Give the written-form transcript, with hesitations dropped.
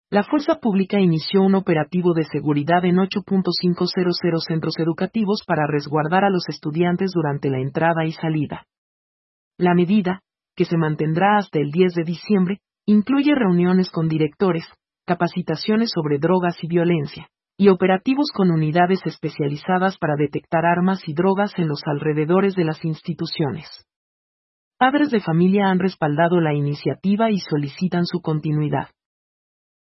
La Fuerza Pública inició un operativo de seguridad en 8.500 centros educativos para resguardar a los estudiantes durante la entrada y salida. La medida, que se mantendrá hasta el 10 de diciembre, incluye reuniones con directores, capacitaciones sobre drogas y violencia, y operativos con unidades especializadas para detectar armas y drogas en los alrededores de las instituciones. Padres de familia han respaldado la iniciativa y solicitan su continuidad.